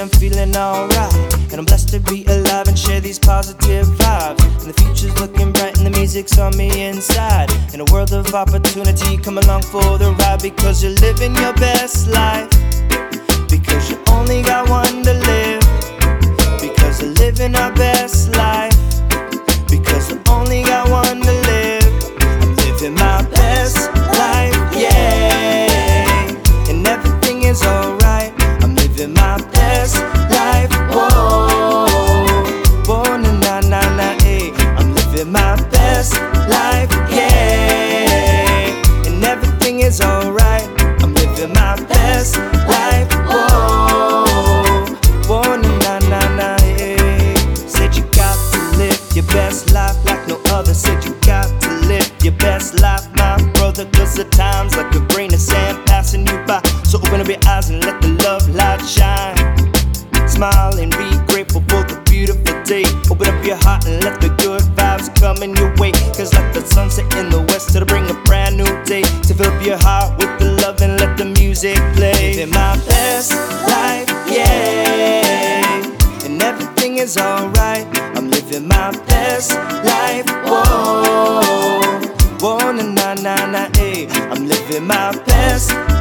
I'm feeling alright. And I'm blessed to be alive and share these positive vibes. And the future's looking bright and the music's on me inside. In a world of opportunity, come along for the ride. Because you're living your best life, because you only got one to live. Because we're living our best life, because we only got one to live. I'm living my best life, yeah. And everything is alright. I'm living my best life, whoa. Whoa, na na na na, eh. I'm living my best life, yeah. And everything is alright. I'm living my best life, whoa. Whoa, na na na na, eh. Said you got to live your best life like no other. Said you got to live your best life, my brother. Cause the time's like a grain of sand passing you by. So open up your eyes and let the love light shine. Smile and be grateful for the beautiful day. Open up your heart and let the good vibes come in your way. Cause like the sunset in the west, it'll bring a brand new day. To fill up your heart with the love and let the music play. Living my best life, yeah. And everything is alright. I'm living my best life, whoa. Whoa, na na na na, eh. I'm living my best